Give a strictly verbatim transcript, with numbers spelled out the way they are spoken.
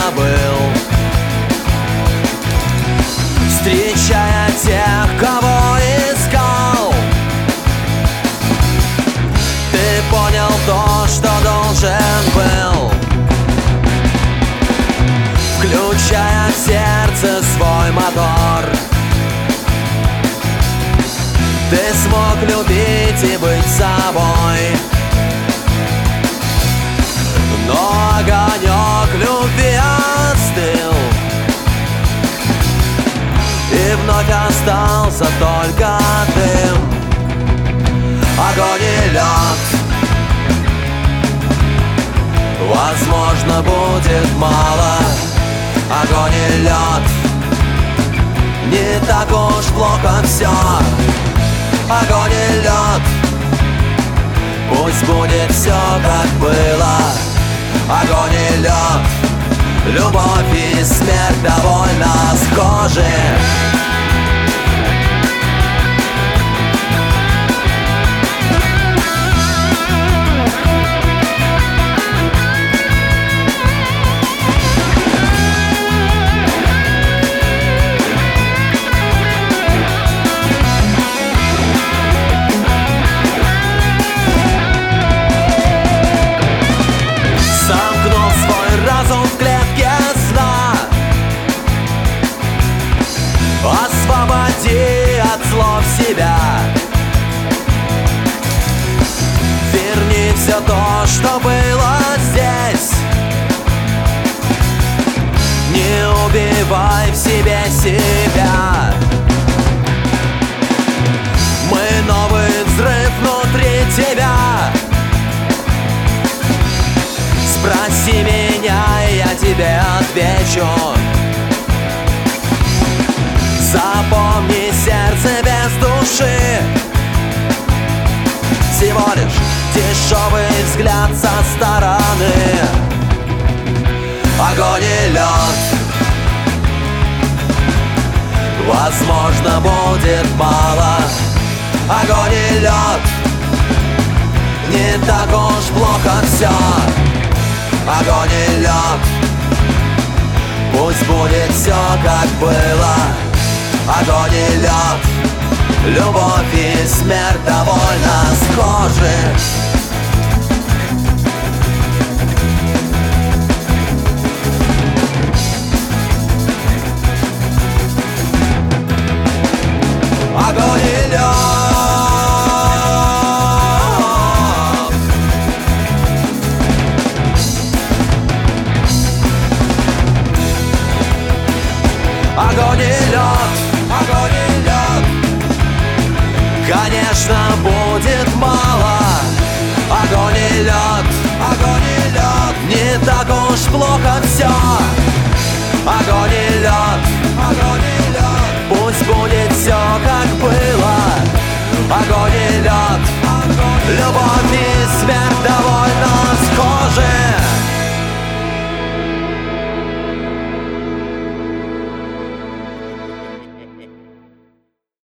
забыл, встречая тех, кого искал. Ты понял то, что должен был, включая в сердце свой мотор. Ты смог любить и быть собой, но огонек любви остыл, и вновь остался только дым. Огонь и лед, возможно, будет мало. Огонь и лед, не так уж плохо все. Огонь и лед, пусть будет все как было. Огонь и лед, любовь и смерть довольно схожи. Освободи от слов себя, верни все то, что было здесь. Не убивай в себе себя. Мы новый взрыв внутри тебя. Спроси меня, и я тебе отвечу. Запомни, сердце без души всего лишь дешевый взгляд со стороны. Огонь и лед, возможно, будет мало. Огонь и лед, не так уж плохо все. Огонь и лед, пусть будет все как было. Огонь и лед, любовь и смерть довольно схожи. Огонь и лед, огонь и лед, огонь и лед, конечно, будет мало. Огонь и лед, огонь и лед, не так уж плохо все. Огонь и лед, огонь и лед, пусть будет все как было. Огонь и лед, любовь и